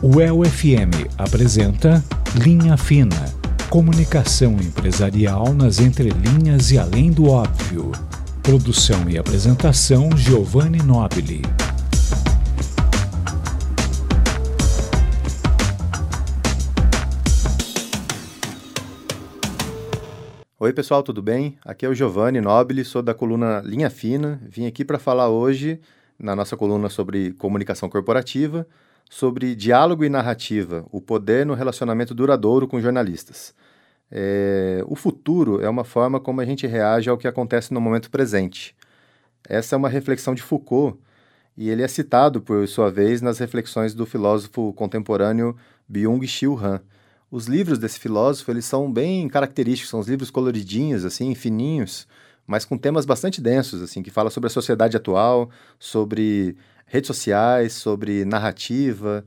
O EL-FM apresenta Linha Fina, comunicação empresarial nas entrelinhas e além do óbvio. Produção e apresentação Giovanni Nobili. Oi pessoal, tudo bem? Aqui é o Giovanni Nobili, sou da coluna Linha Fina. Vim aqui para falar hoje, na nossa coluna sobre comunicação corporativa, sobre diálogo e narrativa, o poder no relacionamento duradouro com jornalistas. O futuro é uma forma como a gente reage ao que acontece no momento presente. Essa é uma reflexão de Foucault, e ele é citado, por sua vez, nas reflexões do filósofo contemporâneo Byung-Chul Han. Os livros desse filósofo, eles são bem característicos, são os livros coloridinhos, assim, fininhos, mas com temas bastante densos, assim, que falam sobre a sociedade atual, sobre redes sociais, sobre narrativa,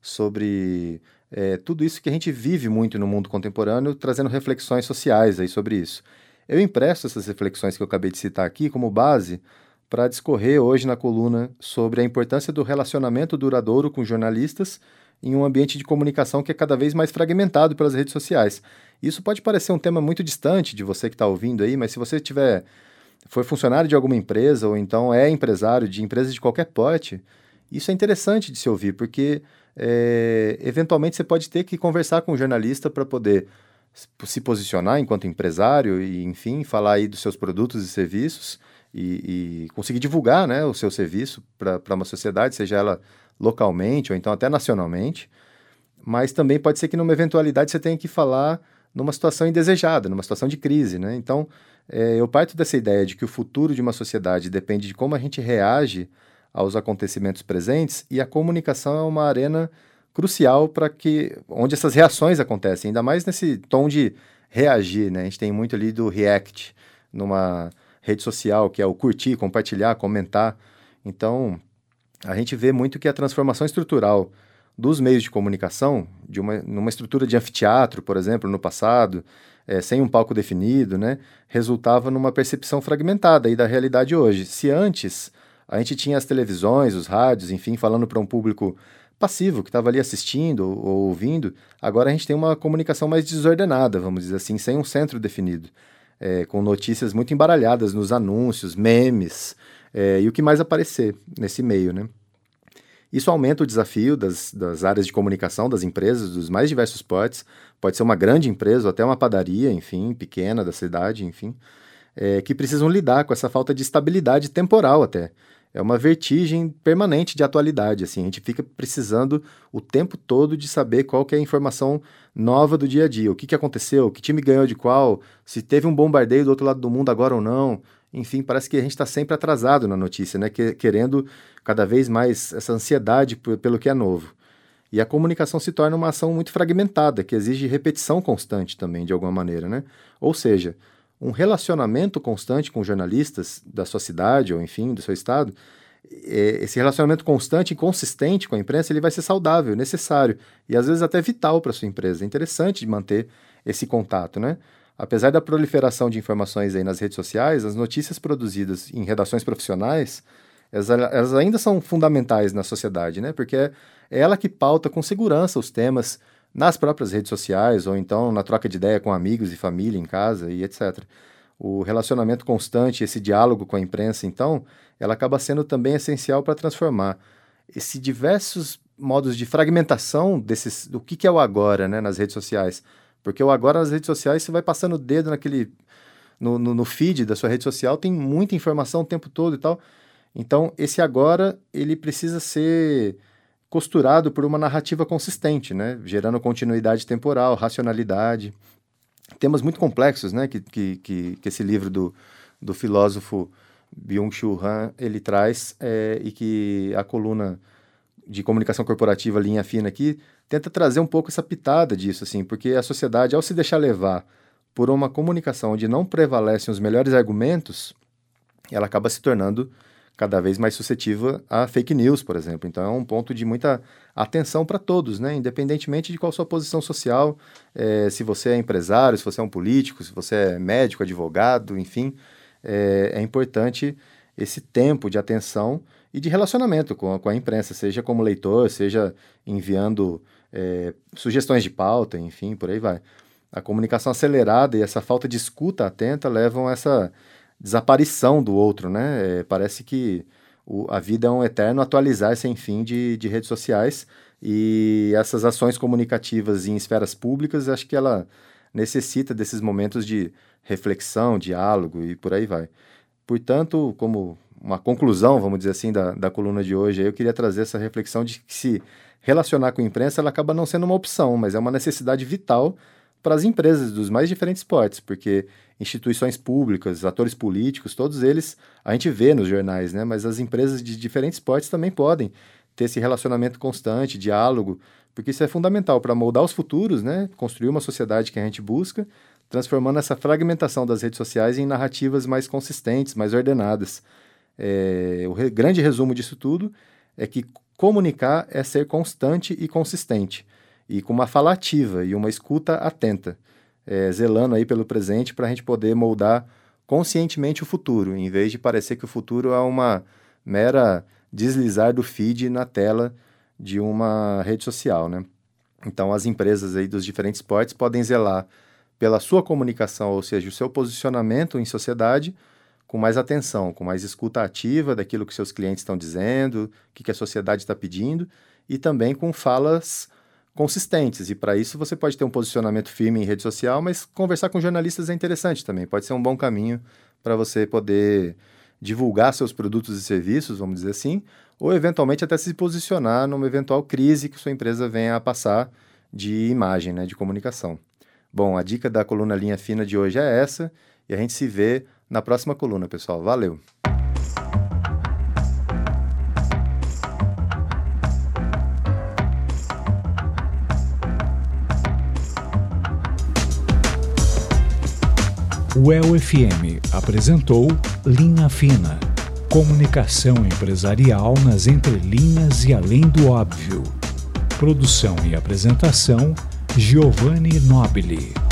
sobre tudo isso que a gente vive muito no mundo contemporâneo, trazendo reflexões sociais aí sobre isso. Eu empresto essas reflexões que eu acabei de citar aqui como base para discorrer hoje na coluna sobre a importância do relacionamento duradouro com jornalistas em um ambiente de comunicação que é cada vez mais fragmentado pelas redes sociais. Isso pode parecer um tema muito distante de você que está ouvindo aí, mas se você foi funcionário de alguma empresa ou então é empresário de empresas de qualquer porte, isso é interessante de se ouvir, porque eventualmente você pode ter que conversar com um jornalista para poder se posicionar enquanto empresário e, enfim, falar aí dos seus produtos e serviços e conseguir divulgar, né, o seu serviço para uma sociedade, seja ela localmente ou então até nacionalmente, mas também pode ser que numa eventualidade você tenha que falar numa situação indesejada, numa situação de crise, né? Então, eu parto dessa ideia de que o futuro de uma sociedade depende de como a gente reage aos acontecimentos presentes, e a comunicação é uma arena crucial onde essas reações acontecem, ainda mais nesse tom de reagir, né? A gente tem muito ali do react numa rede social, que é o curtir, compartilhar, comentar. Então, a gente vê muito que a transformação estrutural dos meios de comunicação, numa estrutura de anfiteatro, por exemplo, no passado, sem um palco definido, né, resultava numa percepção fragmentada aí da realidade hoje. Se antes a gente tinha as televisões, os rádios, enfim, falando para um público passivo que estava ali assistindo ou ouvindo, agora a gente tem uma comunicação mais desordenada, vamos dizer assim, sem um centro definido, com notícias muito embaralhadas nos anúncios, memes, e o que mais aparecer nesse meio, né? Isso aumenta o desafio das áreas de comunicação, das empresas, dos mais diversos portes. Pode ser uma grande empresa ou até uma padaria, enfim, pequena da cidade, enfim, que precisam lidar com essa falta de estabilidade temporal até. É uma vertigem permanente de atualidade, assim, a gente fica precisando o tempo todo de saber qual que é a informação nova do dia a dia, o que aconteceu, que time ganhou de qual, se teve um bombardeio do outro lado do mundo agora ou não. Enfim, parece que a gente está sempre atrasado na notícia, né? Querendo cada vez mais essa ansiedade pelo que é novo. E a comunicação se torna uma ação muito fragmentada, que exige repetição constante também, de alguma maneira, né? Ou seja, um relacionamento constante com jornalistas da sua cidade, ou enfim, do seu estado, esse relacionamento constante e consistente com a imprensa, ele vai ser saudável, necessário, e às vezes até vital para a sua empresa. É interessante manter esse contato, né? Apesar da proliferação de informações aí nas redes sociais, as notícias produzidas em redações profissionais, elas ainda são fundamentais na sociedade, né? Porque é ela que pauta com segurança os temas nas próprias redes sociais, ou então na troca de ideia com amigos e família em casa e etc. O relacionamento constante, esse diálogo com a imprensa, então, ela acaba sendo também essencial para transformar esses diversos modos de fragmentação do que é o agora, né, nas redes sociais. Porque o agora nas redes sociais, você vai passando o dedo no feed da sua rede social, tem muita informação o tempo todo e tal. Então, esse agora, ele precisa ser costurado por uma narrativa consistente, né? Gerando continuidade temporal, racionalidade. Temas muito complexos, né? Que esse livro do filósofo Byung-Chul Han, ele traz, e que a coluna de comunicação corporativa Linha Fina aqui tenta trazer um pouco essa pitada disso, assim, porque a sociedade, ao se deixar levar por uma comunicação onde não prevalecem os melhores argumentos, ela acaba se tornando cada vez mais suscetível a fake news, por exemplo. Então é um ponto de muita atenção para todos, né? Independentemente de qual sua posição social, se você é empresário, se você é um político, se você é médico, advogado, enfim, é importante esse tempo de atenção e de relacionamento com a imprensa, seja como leitor, seja enviando sugestões de pauta, enfim, por aí vai. A comunicação acelerada e essa falta de escuta atenta levam a essa desaparição do outro, né? Parece que a vida é um eterno atualizar sem fim de redes sociais, e essas ações comunicativas em esferas públicas, acho que ela necessita desses momentos de reflexão, diálogo e por aí vai. Portanto, como uma conclusão, vamos dizer assim, da coluna de hoje, eu queria trazer essa reflexão de que se relacionar com a imprensa, ela acaba não sendo uma opção, mas é uma necessidade vital para as empresas dos mais diferentes portes, porque instituições públicas, atores políticos, todos eles a gente vê nos jornais, né? Mas as empresas de diferentes portes também podem ter esse relacionamento constante, diálogo, porque isso é fundamental para moldar os futuros, né? Construir uma sociedade que a gente busca, transformando essa fragmentação das redes sociais em narrativas mais consistentes, mais ordenadas. O grande resumo disso tudo é que comunicar é ser constante e consistente, e com uma fala ativa e uma escuta atenta, zelando aí pelo presente para a gente poder moldar conscientemente o futuro, em vez de parecer que o futuro é uma mera deslizar do feed na tela de uma rede social, né? Então, as empresas aí dos diferentes portes podem zelar pela sua comunicação, ou seja, o seu posicionamento em sociedade, com mais atenção, com mais escuta ativa daquilo que seus clientes estão dizendo, o que a sociedade está pedindo, e também com falas consistentes. E para isso você pode ter um posicionamento firme em rede social, mas conversar com jornalistas é interessante também. Pode ser um bom caminho para você poder divulgar seus produtos e serviços, vamos dizer assim, ou eventualmente até se posicionar numa eventual crise que sua empresa venha a passar de imagem, né, de comunicação. Bom, a dica da coluna Linha Fina de hoje é essa, e a gente se vê na próxima coluna, pessoal. Valeu! O EL-FM apresentou Linha Fina, comunicação empresarial nas entrelinhas e além do óbvio. Produção e apresentação, Giovanni Nobili.